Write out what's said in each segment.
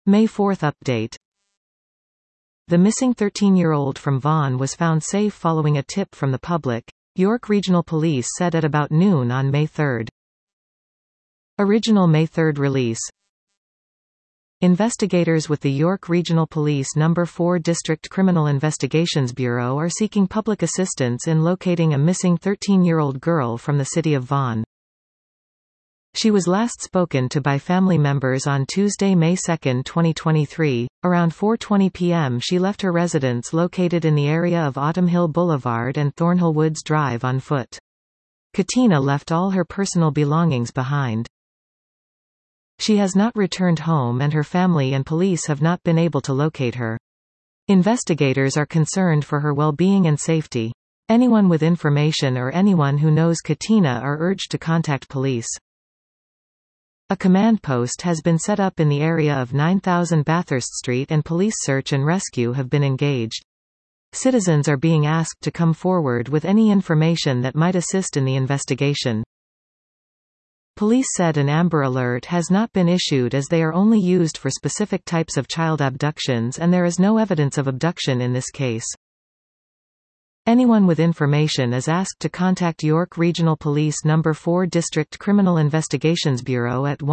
May 4 update. The missing 13-year-old from Vaughan was found safe following a tip from the public, York Regional Police said at about noon on May 3. Original May 3 release. Investigators with the York Regional Police No. 4 District Criminal Investigations Bureau are seeking public assistance in locating a missing 13-year-old girl from the city of Vaughan. She was last spoken to by family members on Tuesday, May 2, 2023. Around 4:20 p.m. she left her residence located in the area of Autumn Hill Boulevard and Thornhill Woods Drive on foot. Katina left all her personal belongings behind. She has not returned home and her family and police have not been able to locate her. Investigators are concerned for her well-being and safety. Anyone with information or anyone who knows Katina are urged to contact police. A command post has been set up in the area of 9000 Bathurst Street and police search and rescue have been engaged. Citizens are being asked to come forward with any information that might assist in the investigation. Police said an Amber Alert has not been issued as they are only used for specific types of child abductions and there is no evidence of abduction in this case. Anyone with information is asked to contact York Regional Police No. 4 District Criminal Investigations Bureau at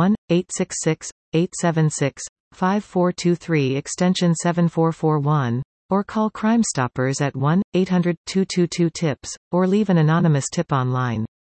1-866-876-5423 extension 7441, or call Crime Stoppers at 1-800-222-TIPS, or leave an anonymous tip online.